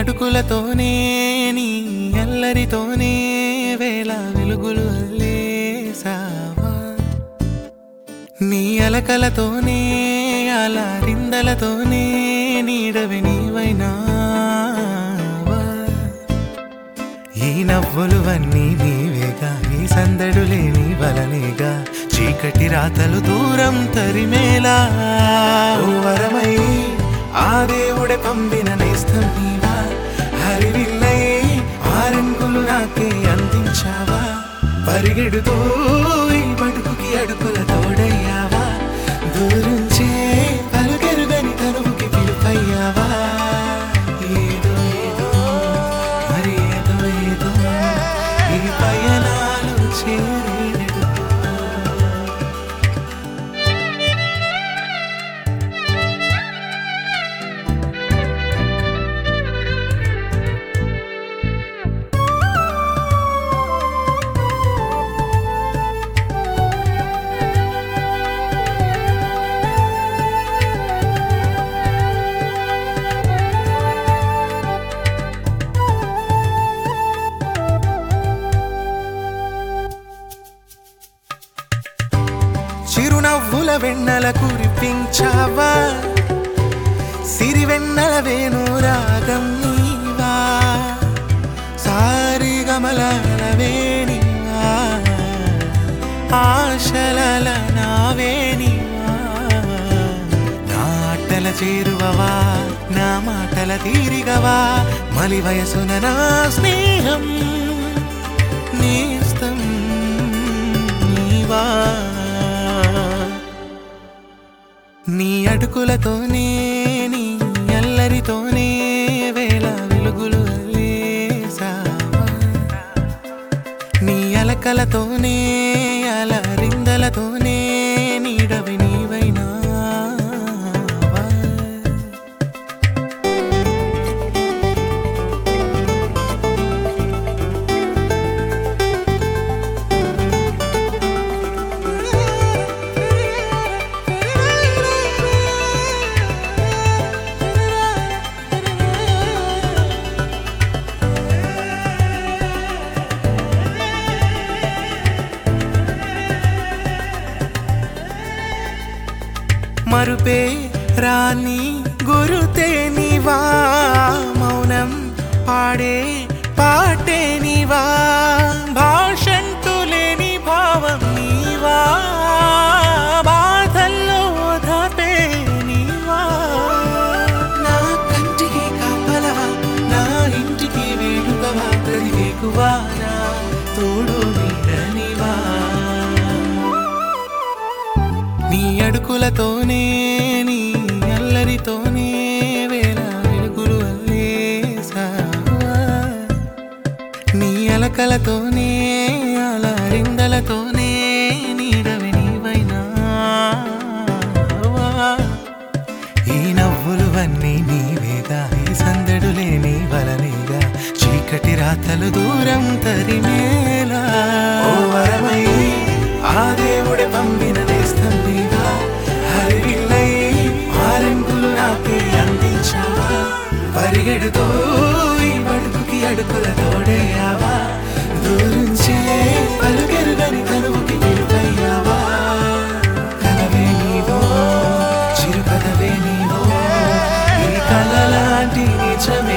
అడుగులతోనే నీ అల్లరితోనే వేళ వెలుగులు అల్లేసావా నీ అలకలతోనే అలరిందలతోనే నీడవి నీవైనావా ఈ నవ్వులువన్నీ నీవేగా ఈ సందడులే నీ వలనేగా చీకటి రాతలు దూరం తరిమేలా ఓ వరమై ఆ దేవుడే పంపిన నేస్తం నీవా హరివిల్లై ఆరంగులు నాకే అందించావా పరిగెడుతూ ఈ బడుకుకి అడుగుల తోడయ్యావా దూరుంచే పలుకెరుగని తనువుకి పిలుపయ్యావా ఏదో ఏదో మరి ఏదో ఏదో ఈ పయనాలు చేరేడు చిరునవ్వుల వెన్నెల కురిపించావా సిరివెన్నెల వేణురాగం నీవా సారిగమల వేణివా ఆశలల నావేణివా నాటల చేరువవా నా మాటల తీరిగవా మలి వయసున నా స్నేహం నేస్తం నీవా నీ అడుగులతోనే నీ అల్లరితోనే వేళ వెలుగులు అల్లేసావా నీ అలకలతోనే అలరిందలతోనే నీడవి నీవైనావా మరుపే రాని గురుతే నీవా మౌనం పాడే పాటే నీవా భాషంటూ లేని భావం నీవా బాధల్లో ఓదార్పే నీవా నా కంటికి కాపలవా నా ఇంటికి వేడుకవా ప్రతివేకువా నా తోడు నీడనివా నీ అడుగులతోనే నీ అల్లరితోనే వేళ వెలుగులు అల్లేసావా నీ అలకలతోనే అలరిందలతోనే నీడవి నీవైనావా ఈ నవ్వులువన్నీ నీవేగా ఈ సందడులే నీ వలనేగా చీకటి రాతలు దూరం తరిమేలా ఓ వరమై ఆ దేవుడే పంపిన నేస్తం నీవా హరివిల్లై ఆరంగులు నాకే అందించావా పరిగెడుతూ ఈ బడుకుకి అడుగుల తోడయ్యావా దూరుంచే పలుకెరుగని తనువుకి పిలుపయ్యావా కలవే నీవో చిరు కథవే నీవో ఈ కలలాంటి నిజమే